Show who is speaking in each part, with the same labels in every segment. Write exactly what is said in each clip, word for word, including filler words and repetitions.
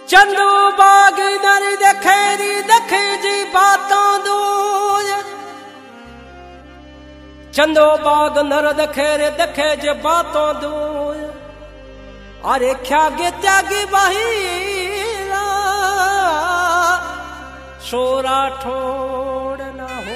Speaker 1: चंदू बाग नर देखेरी देखे जी बातों दूज। चंदो बाग नर देखेरे देखे जे बातों दूज। अरे क्या गे त्यागी बाहीरा शोरा ठोड़ न हो।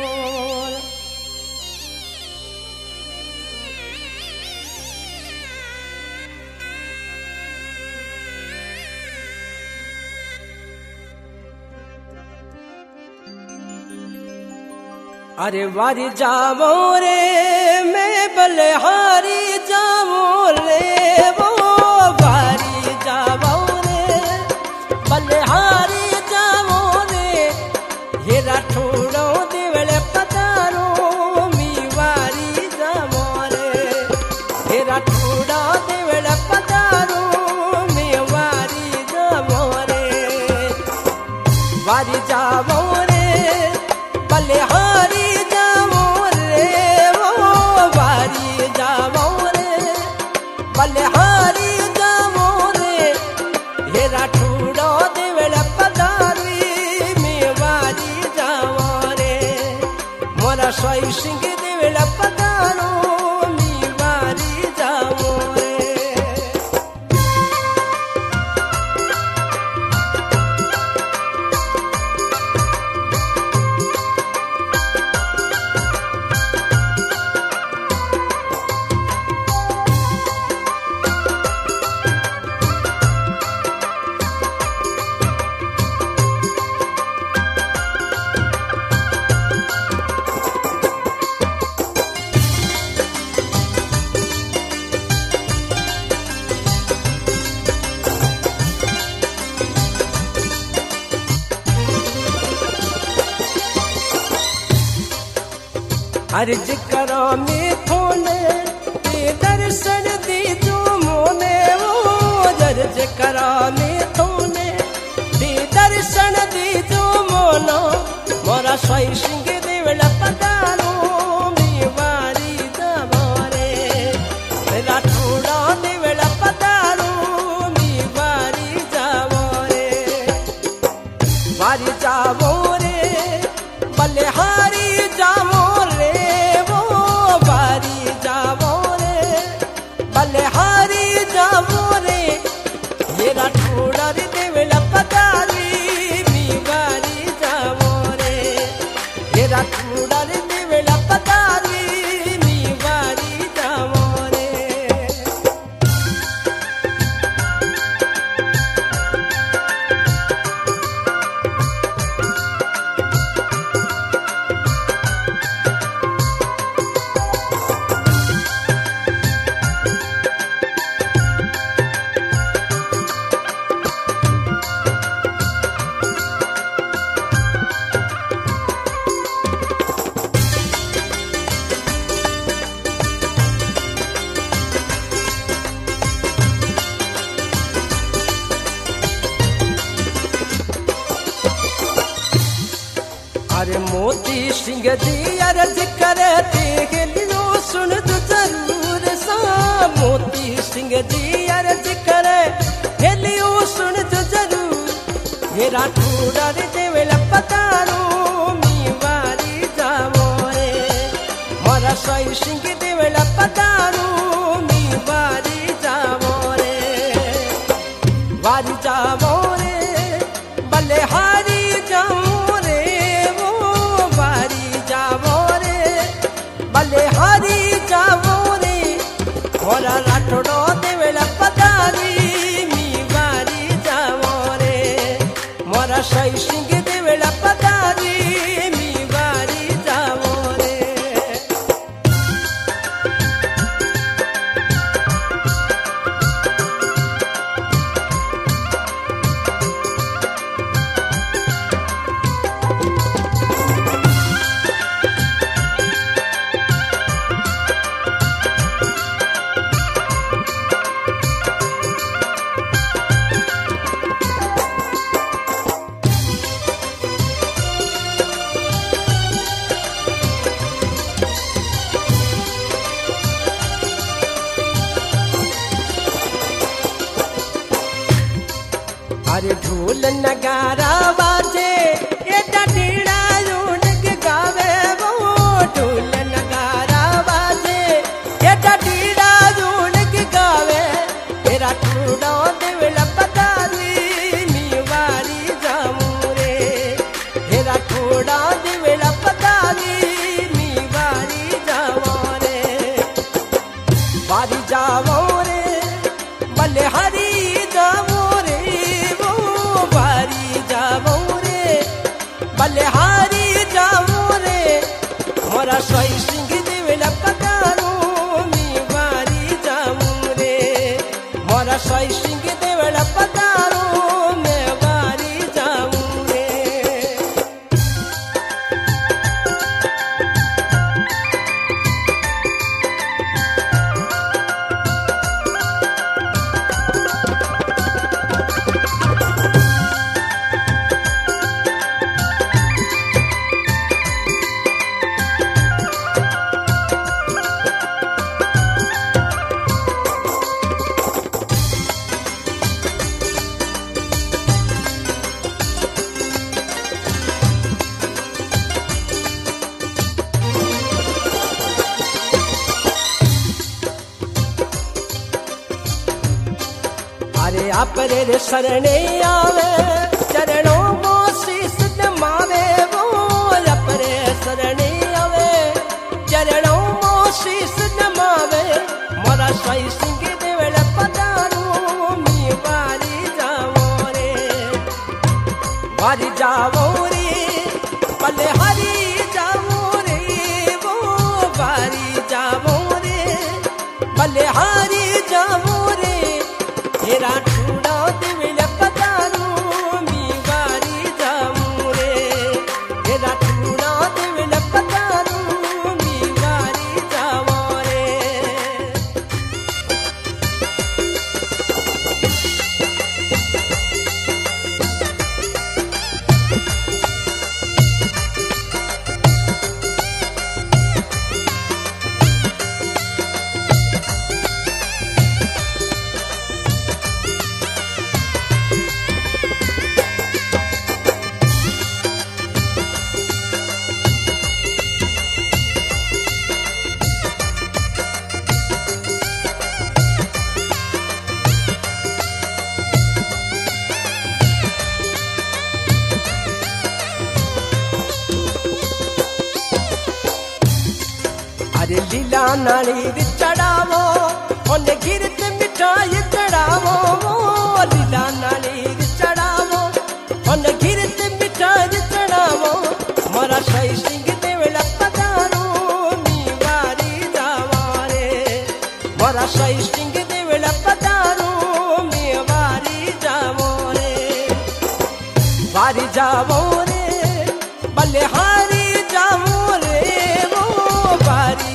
Speaker 1: अरे वारी जावो रे मैं बलिहारी जावो रे वो वारी जावो रे बलिहारी जावो रे हेरा ठोड़ो देवले पतारो मी वारी जावो रे हेरा ठोड़ा देवले पतारो मी वारी जावो रे वारी जावो रे बलिहारी बलिहारी जावो रे हेरा ठूड़ो देवला पदारी मेवारी जावो रे मोरा सोई सिंह देवला पदारो मेवारी जावो रे। अर्ज करो मिथुने ते दर्शन दी जो मोने वो अर्ज करो मिथुने ते दर्शन दी जो मोनो मोरा सोई सिंह देवला पतारो मेवारी जावो रे हेरा ठोड़ा देवला पतारो मेवारी जावो रे वारी जावो रे बलिहारी जावो बलिहारी जावो रे हेरा ठोड़ा रे देवला पतारी मेवारी जावो रे हेरा ठोड़ा रे देवला पतारी मेवारी जावो रे। अरे मोती सिंह जी अर्ज करे लियो सुन तू जरूर सा मोती सिंह जी अर्ज करे लियो सुन तू जरूर हेरा ठोड़ा रे देवला पतारो मेवारी जावो रे मोरा सोई सिंह देवला पतारो मेवारी जावो रे वारी जावो रे बलिहारी जावो बलिहारी जावो रे मोरा राठोड़ो देवला पतारी मेवारी जावो रे मोरा सोई सिंह देवला पतारी मेवारी जावो रे। अरे ढोल नगारा बाजे ये डीड़ा यूनिक गावे वो ढोल नगारा बाजे ये डीड़ा यूनिक गावे तेरा ठूड़ा देवला पतारी मीवारी जामूरे तेरा ठूड़ा देवला पतारी मीवारी जामोरे बारी जावो रे बल्ले हरी जामो बलिहारी जामो रे मोरा सोई सिंह देवला पतारू मी बारी जामू रे मोरा सोई सिंह देवला पतारू मैं बारी जामू रे अरे आपरे रे शरणे आवे चरणों मो शीस नमावे वो अपरे शरणे आवे चरणों मो शीस नमावे मोरा सोई सिंह देवला पतारू मी बारी जावो रे बारी जावो रे बल्ले हरी जावो रे वो बारी जावो रे बल्ले हरी जावो रे तेरा ठूड़ा देवला पतारू मी बारी जामू रे तेरा ठूड़ा देवला पतारू मी बारी जामो रे अरे लीला नाली चढ़ावो ओने गिरत मिठाई चढ़ावो लीला नाली चढ़ावो ओने गिरत मिठाई चढ़ावो मोरा सोई सिंह देवला पतारू मी बारी जावा रे मोरा सोई सिंह देवला पतारू मी बारी जावो रे बारी जावो रे बलिहारी जावो रे वो बारी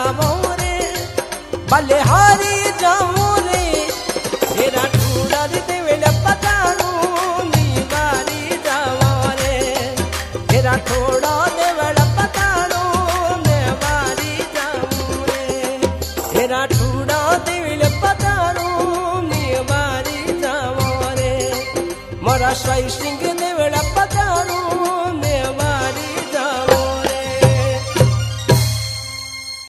Speaker 1: बलिहारी जामू रे तेरा ठूड़ा देवला पतारू मी बारी जावा रे तेरा ठूड़ा देवला पतारू मैं बारी जामू रे तेरा ठूड़ा देवला पतारू मी बारी जावा रे मोरा सोई सिंह